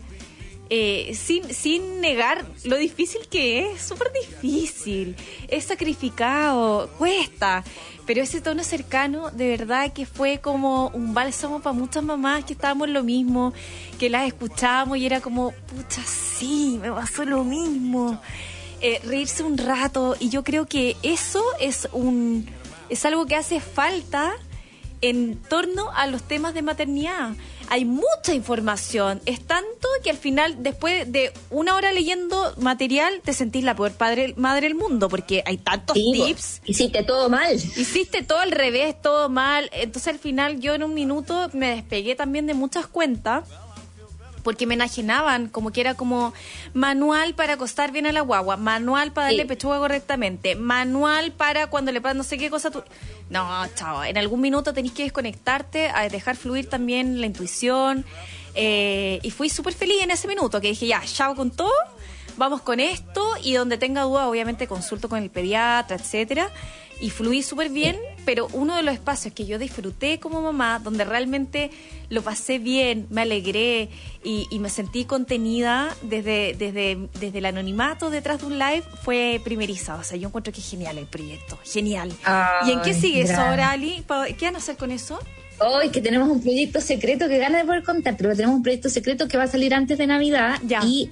sin negar lo difícil que es, súper difícil, es sacrificado, cuesta. Pero ese tono cercano, de verdad que fue como un bálsamo para muchas mamás que estábamos en lo mismo, que las escuchábamos y era como, pucha, sí, me pasó lo mismo. Reírse un rato, y yo creo que eso es algo que hace falta en torno a los temas de maternidad. Hay mucha información, es tanto que al final, después de una hora leyendo material, te sentís la peor madre del mundo, porque hay tantos tips. Hiciste todo mal. Hiciste todo al revés, todo mal. Entonces al final yo en un minuto me despegué también de muchas cuentas, porque me enajenaban, como que era como manual para acostar bien a la guagua, manual para darle pechuga correctamente, manual para cuando le pasan no sé qué cosa tú... No, chao, en algún minuto tenés que desconectarte, a dejar fluir también la intuición, y fui súper feliz en ese minuto, que dije, ya, chao con todo, vamos con esto, y donde tenga duda, obviamente consulto con el pediatra, etcétera, y fluí súper bien, pero uno de los espacios que yo disfruté como mamá, donde realmente lo pasé bien, me alegré y me sentí contenida desde el anonimato detrás de un live, fue Primeriza. O sea, yo encuentro que es genial el proyecto, genial. ¿Y en qué sigue eso ahora, Ali? ¿Qué van a hacer con eso? Hoy que tenemos un proyecto secreto que ganas de poder contar, pero tenemos un proyecto secreto que va a salir antes de Navidad. Ya. Y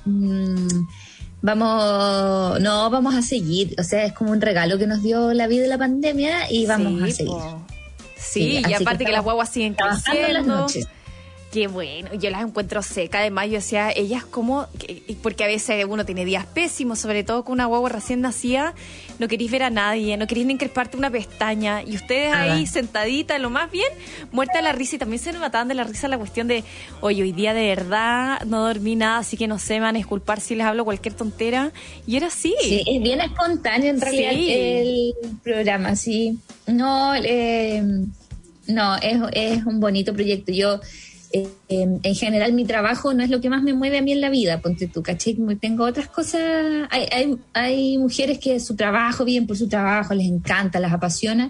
vamos a seguir, o sea, es como un regalo que nos dio la vida de la pandemia y vamos a seguir. Sí, y aparte que las guaguas siguen creciendo. Las noches. Qué bueno, yo las encuentro secas. Además, yo decía, ellas como, porque a veces uno tiene días pésimos, sobre todo con una guagua recién nacida, no querís ver a nadie, no querís ni encresparte una pestaña, y ustedes ahí sentaditas, lo más bien, muerta de la risa, y también se me mataban de la risa la cuestión de, oye, hoy día de verdad no dormí nada, así que no sé, me van a disculpar si les hablo cualquier tontera, y era así. Sí, es bien espontáneo en realidad el programa, sí. No, es un bonito proyecto. Yo en general mi trabajo no es lo que más me mueve a mí en la vida, ponte tú, ¿cachai? Tengo otras cosas, hay mujeres que su trabajo, viven por su trabajo, les encanta, las apasiona.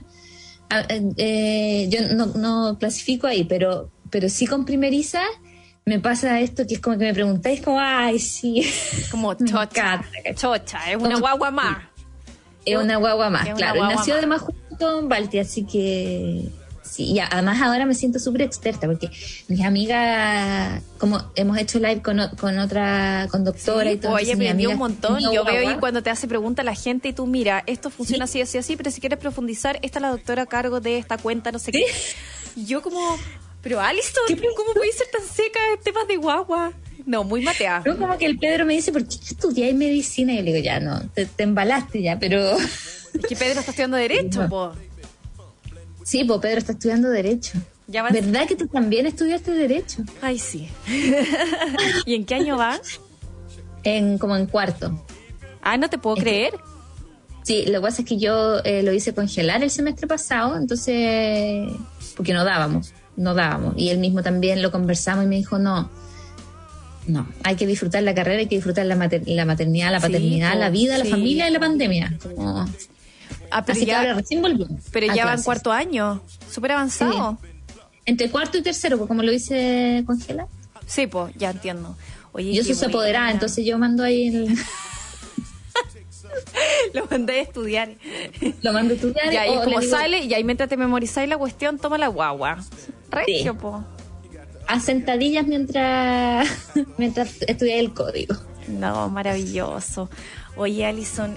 Yo no clasifico ahí, pero sí con Primeriza me pasa esto que es como que me preguntáis como, ay, sí. Como chocha, es una guagua más. Es una guagua más, claro. Guagua nació más. además junto con Balti, así que... Sí, y además ahora me siento súper experta porque mis amigas, como hemos hecho live con doctora y todo. Oye, me envió un montón. Yo veo ahí cuando te hace pregunta la gente y tú, mira, esto funciona así, así, así, pero si quieres profundizar, esta es la doctora a cargo de esta cuenta, no sé qué. Yo como, pero Alison, ¿cómo puedes ser tan seca en temas de guagua? No, muy mateada. Pero como que el Pedro me dice, ¿por qué estudiáis medicina? Y yo le digo, ya, no, te embalaste ya, pero... Es que Pedro está estudiando Derecho, po. Sí, pues Pedro está estudiando Derecho. ¿Verdad que tú también estudiaste Derecho? Ay, sí. ¿Y en qué año vas? Como en cuarto. Ah, no te puedo creer. Sí, lo que pasa es que yo lo hice congelar el semestre pasado, entonces, porque no dábamos. Y él mismo también lo conversamos y me dijo, no, hay que disfrutar la carrera, hay que disfrutar la maternidad, la paternidad, la vida, la familia y la pandemia. Como... pero así ya, que ahora recién volví. Pero ya va en cuarto año, súper avanzado. Sí. Entre cuarto y tercero, pues como lo hice congelar. Sí, pues, ya entiendo. Oye, yo soy su apoderada, entonces yo mando ahí el... Lo mandé a estudiar. Lo mando a estudiar. Y ahí o como le digo, sale, y ahí mientras te memorizáis la cuestión, toma la guagua. Regio, Sí. po. a sentadillas mientras estudié el código. No, maravilloso. Oye, Alison,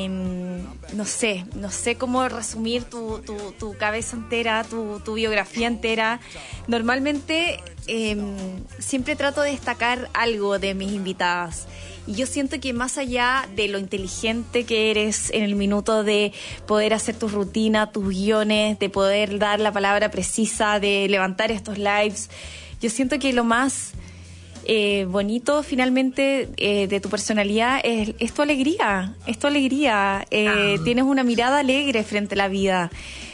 no sé cómo resumir tu cabeza entera, tu biografía entera. Normalmente siempre trato de destacar algo de mis invitadas. Y yo siento que más allá de lo inteligente que eres en el minuto de poder hacer tu rutina, tus guiones, de poder dar la palabra precisa, de levantar estos lives, yo siento que lo más bonito finalmente de tu personalidad es tu alegría, tienes una mirada alegre frente a la vida,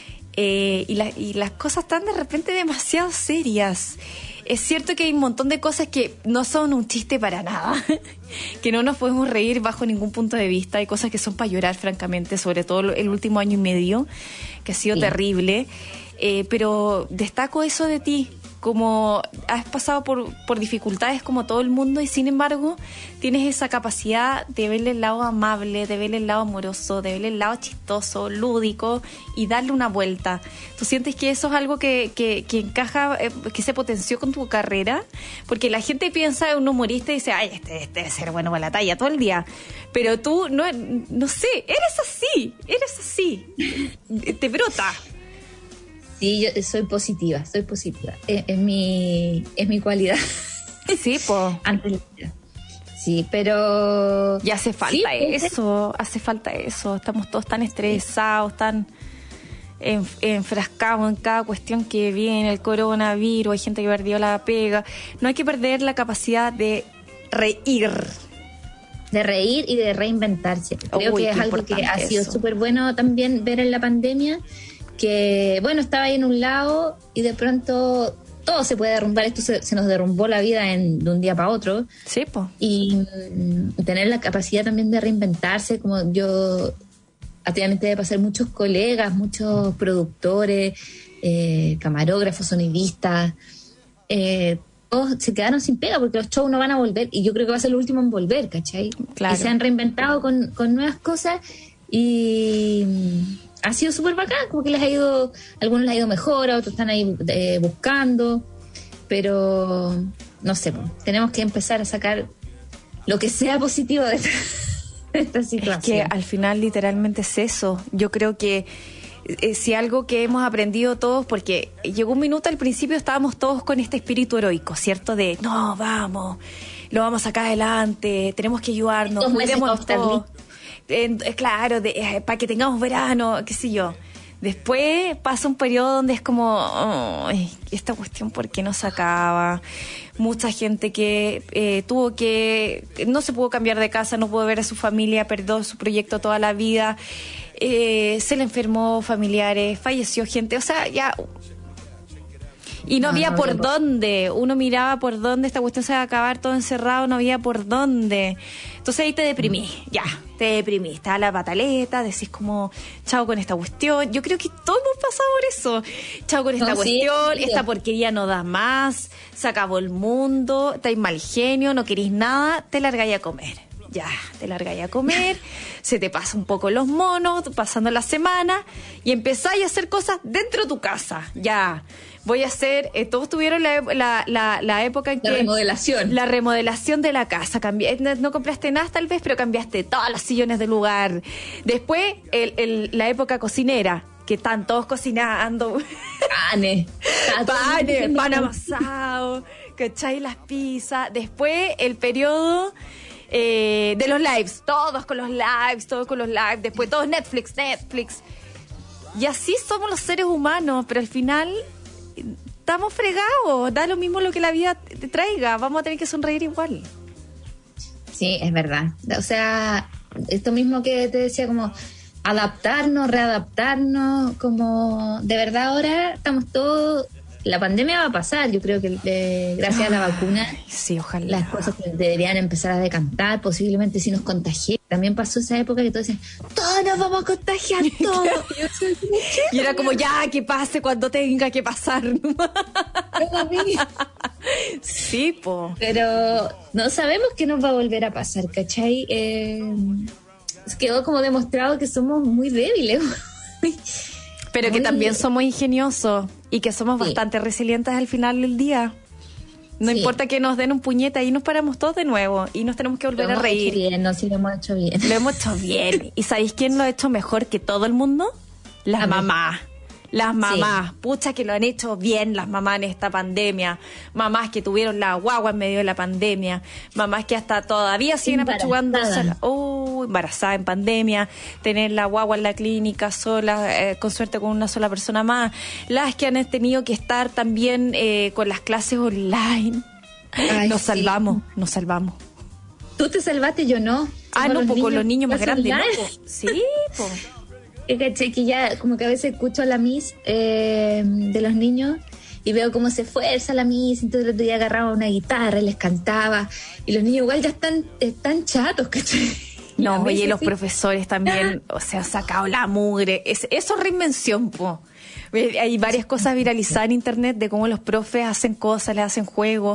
y las cosas están de repente demasiado serias. Es cierto que hay un montón de cosas que no son un chiste para nada, que no nos podemos reír bajo ningún punto de vista. Hay cosas que son para llorar, francamente, sobre todo el último año y medio, que ha sido terrible. Pero destaco eso de ti, como has pasado por dificultades como todo el mundo, y sin embargo tienes esa capacidad de verle el lado amable, de verle el lado amoroso, de verle el lado chistoso, lúdico, y darle una vuelta. ¿Tú sientes que eso es algo que encaja, que se potenció con tu carrera? Porque la gente piensa en un humorista y dice, ay, este debe ser bueno para la talla todo el día. Pero tú, no sé, eres así, te brota. Sí, yo soy positiva. Es mi cualidad. Sí, po. Antes. Sí, pero... Y hace falta eso. Estamos todos tan estresados, tan enfrascados en cada cuestión que viene, el coronavirus, hay gente que perdió la pega. No hay que perder la capacidad de reír. De reír y de reinventarse. Creo que es algo que ha sido súper bueno también ver en la pandemia, que, bueno, estaba ahí en un lado y de pronto todo se puede derrumbar. Esto se nos derrumbó la vida de un día para otro. Sí, pues. Y tener la capacidad también de reinventarse, como yo activamente de pasar muchos colegas, muchos productores, camarógrafos, sonidistas, todos se quedaron sin pega porque los shows no van a volver, y yo creo que va a ser el último en volver, ¿cachai? Claro. Y se han reinventado con nuevas cosas, y ha sido súper bacán, como que algunos les ha ido mejor, a otros están ahí buscando, pero no sé, tenemos que empezar a sacar lo que sea positivo de esta situación. Es que al final literalmente es eso. Yo creo que si algo que hemos aprendido todos, porque llegó un minuto al principio, estábamos todos con este espíritu heroico, ¿cierto? De, no, vamos, lo vamos a sacar adelante, tenemos que ayudarnos, cuidémonos todos. Claro, para que tengamos verano, qué sé yo. Después pasa un periodo donde es como, esta cuestión, ¿por qué no se acaba? Mucha gente que no se pudo cambiar de casa, no pudo ver a su familia, perdió su proyecto toda la vida, se le enfermó familiares, falleció gente, o sea, ya... Y no había por dónde. Uno miraba por dónde esta cuestión se va a acabar, todo encerrado, no había por dónde. Entonces ahí te deprimí, está la pataleta, decís como, chao con esta cuestión. Yo creo que todos hemos pasado por eso. Chao con esta cuestión, sí. Esta porquería no da más, se acabó el mundo, estáis mal genio, no querís nada, te largáis a comer. Se te pasa un poco los monos, pasando la semana, y empezáis a hacer cosas dentro de tu casa, voy a hacer, todos tuvieron la época en que... La remodelación de la casa. No compraste nada tal vez, pero cambiaste todos los sillones del lugar. Después, la época cocinera, que están todos cocinando. Pan amasado, ¿cachai? Las pizzas. Después, el periodo... de los lives, todos con los lives, después todos Netflix. Y así somos los seres humanos, pero al final estamos fregados, da lo mismo lo que la vida te traiga, vamos a tener que sonreír igual. Sí, es verdad. O sea, esto mismo que te decía, como adaptarnos, readaptarnos, como de verdad ahora estamos todos... La pandemia va a pasar, yo creo que gracias a la vacuna, sí, ojalá, las cosas deberían empezar a decantar, posiblemente si nos contagié. También pasó esa época que todos decían, todos nos vamos a contagiar, todos. Y era como, que pase cuando tenga que pasar. Sí, po. Pero no sabemos qué nos va a volver a pasar, ¿cachai? quedó como demostrado que somos muy débiles. Pero que también somos ingeniosos y que somos bastante resilientes al final del día. No importa que nos den un puñete, ahí nos paramos todos de nuevo y nos tenemos que volver a reír. Lo hemos hecho bien. Lo hemos hecho bien. ¿Y sabéis quién lo ha hecho mejor que todo el mundo? Las mamás. Las mamás, pucha que lo han hecho bien las mamás en esta pandemia, mamás que tuvieron la guagua en medio de la pandemia, mamás que hasta todavía siguen apachugando, embarazada en pandemia, tener la guagua en la clínica sola, con suerte con una sola persona más, las que han tenido que estar también con las clases online. Ay, nos salvamos. Tú te salvaste, yo no. No, con los niños más grandes, ¿no? Sí, po. Que ya como que a veces escucho a la Miss de los niños y veo cómo se esfuerza la Miss, entonces el otro día agarraba una guitarra y les cantaba y los niños igual ya están chatos, ¿cachai? No, oye, los profesores también, o sea, han sacado la mugre, eso es reinvención, po. Hay varias cosas viralizadas en internet de cómo los profes hacen cosas, les hacen juegos.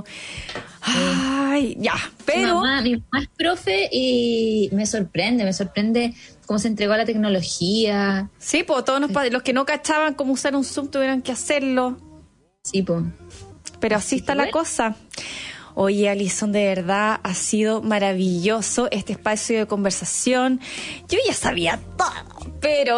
Ay, ya, pero... Mi mamá es profe y me sorprende cómo se entregó a la tecnología. Sí, pues todos los que no cachaban cómo usar un Zoom tuvieron que hacerlo. Sí, pues. Pero así está la cosa. Oye, Alison, de verdad ha sido maravilloso este espacio de conversación. Yo ya sabía todo,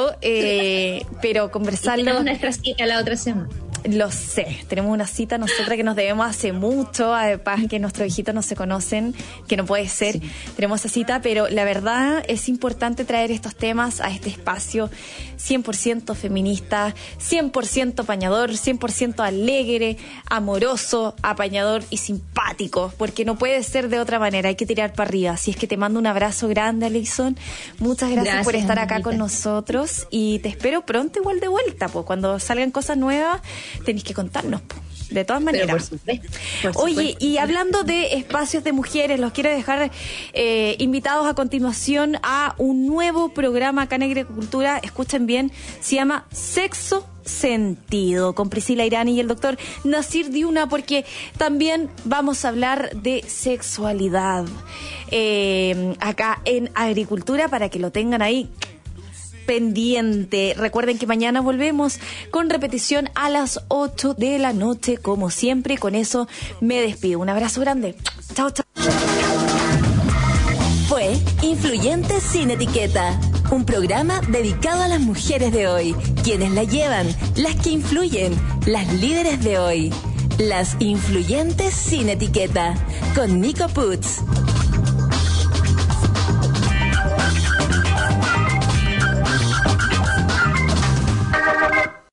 pero conversarlo... Tenemos nuestra cita la otra semana. Lo sé, tenemos una cita nosotras que nos debemos hace mucho, además que nuestros hijitos no se conocen, que no puede ser, sí. Tenemos esa cita, pero la verdad es importante traer estos temas a este espacio 100% feminista, 100% apañador, 100% alegre, amoroso, apañador y simpático, porque no puede ser de otra manera, hay que tirar para arriba. Así es que te mando un abrazo grande, Alison, muchas gracias por estar acá con nosotros y te espero pronto igual de vuelta, pues cuando salgan cosas nuevas tenéis que contarnos, de todas maneras. Por supuesto. Oye, y hablando de espacios de mujeres, los quiero dejar invitados a continuación a un nuevo programa acá en Agricultura. Escuchen bien, se llama Sexo Sentido, con Priscila Irani y el doctor Nasir Diuna, porque también vamos a hablar de sexualidad acá en Agricultura, para que lo tengan ahí pendiente. Recuerden que mañana volvemos con repetición a las 8 de la noche, como siempre. Con eso me despido. Un abrazo grande. Chao, chao. Fue Influyentes sin Etiqueta, un programa dedicado a las mujeres de hoy, quienes la llevan, las que influyen, las líderes de hoy. Las Influyentes sin Etiqueta, con Nico Puts.